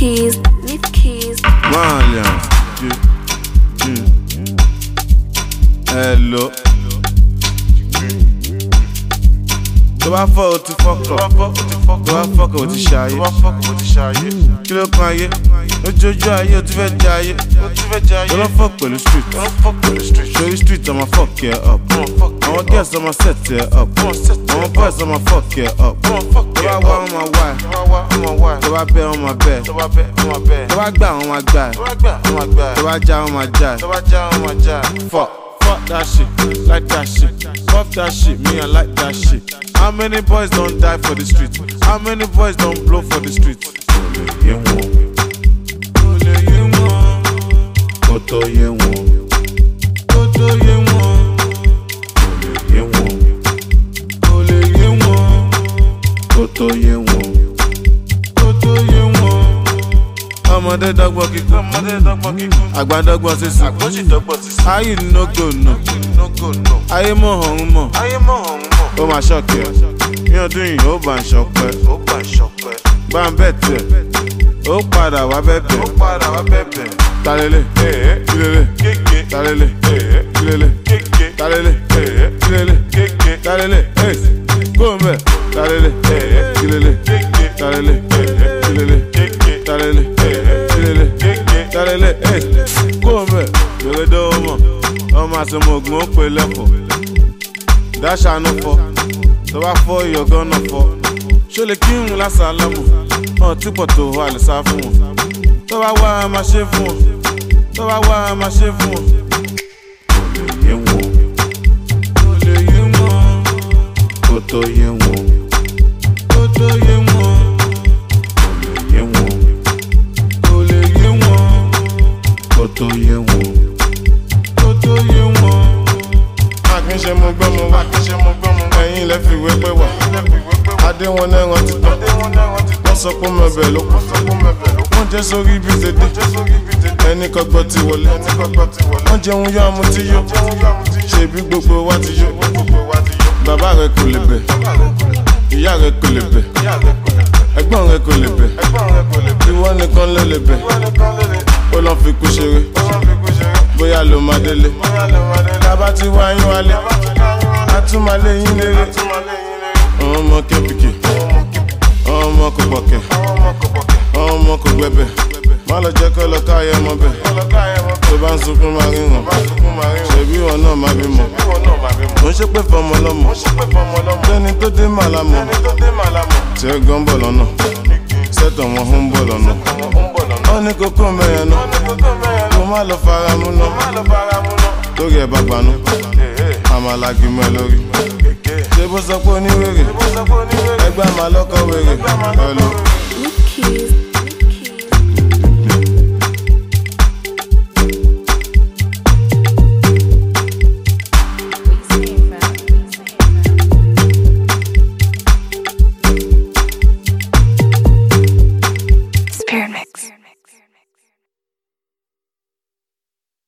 Keys. Malian. Hello. Tó bá fọ́ o ti fọ́kọ̀, tó bá fọ́kọ̀ o ti ṣayé. Kí ló kan ayé? Lójoojú ayé o ti fẹ́ jẹ ayé. Tó lọ fọ́ pẹ̀lú street. Ṣorí street ọmọ fuck ẹ up. Àwọn girls ọmọ set ẹ up. Àwọn boys ọmọ fuck ẹ up. Tó bá wá ọmọ wá ẹ. Tó bá bẹ́ ọmọ bẹ́ ẹ. Tó bá gbà ọmọ gbà ẹ. Tó bá já ọmọ já ẹ. Fuck that shit, like that shit. Fuck that shit, me I like that shit. How many boys don't die for the street? How many boys don't blow for the street? Koto ye won. Ọmọdé dọ́gbọ́n kíkún, àgbà dọ́gbọ́n sísè. Ayé no go no, ayé mọ̀ ọ̀hún mọ̀. Ó máa ṣọ́ọ̀kì ẹ̀, ní ọdún yìí ó bá ń ṣọpẹ́. Bá ń bẹ̀ tẹ̀, ó padà wá bẹ̀bẹ̀. Talele, kílele, talele, kílele, talele, kílele, talele, kó ń bẹ̀. Talele, kílele, talele, kílele, talele, talele, kó ń bẹ̀. Yòrè dó mọ̀, ọmọ àṣemọ̀gùn ó pè lẹ́kọ̀ọ́. Dáṣà no fọ́, tó bá fọ́ iyọ̀ gan náà fọ́. Ṣó lè kí n lásàlámù, hàn tí pọ̀ tó wà lè sá fún wọn. Tó bá wá a máa ṣe fún wọn, tó bá wá a máa ṣe fún wọn. Kò lè yé wọn, kò tó yé wọn, kò tó yé wọn, kò lè yé wọn, kò tó yé wọn, kò tó yé wọn. Akínṣe mo gbọ́ mo wá, ẹ̀yin lẹ fi wé pé wà. Adé wọn náà rántí tán, wọ́n sọ pé mẹ́bẹ̀ ló kù. Wọ́n jẹ́ sórí ibi tètè, ẹni kọ́gbọ́ ti wọlé. Wọ́n jẹun yọ àmú tí yó, ṣèbí gbogbo wa ti yó. Bàbá rẹ kò lè bẹ̀, ìyá rẹ kò lè bẹ̀, ẹ̀gbọ́n rẹ kò lè bẹ̀, ìwọ nìkan ló lè bẹ̀. Ó lọ fi kú ṣeré, bóyá ló máa délé. Bàbá ti wá yín wálé, a tún máa lé yín léré. Àwọn ọmọ kẹ́pìkì, àwọn ọmọ kò pọ̀kẹ́, àwọn ọmọ kò gbẹ̀bẹ̀. Má lọ jẹ́ kọ́ lọ káyọ̀ ọmọ bẹ̀. Tó bá ń sunkún máa rí wọn, ṣèbí wọn náà máa bí mọ̀. Mo ń ṣépè fọmọ lọ́mọ, lẹ́ni tó dé màlámọ̀. Tí ẹ gan bọ̀ lọ́nà, sẹ́tọ̀ wọn ń bọ̀ lọ́nà. Wọ́n ní kókó mẹ́yẹn náà, kó má lọ fara mú náà. Lórí ẹ̀ bá gbanú, àmàlàgì mọ́ ẹ lórí. Ṣé bó sọ pé oníwèrè, ẹgbẹ́ àmàlọ́kọ̀ wèrè.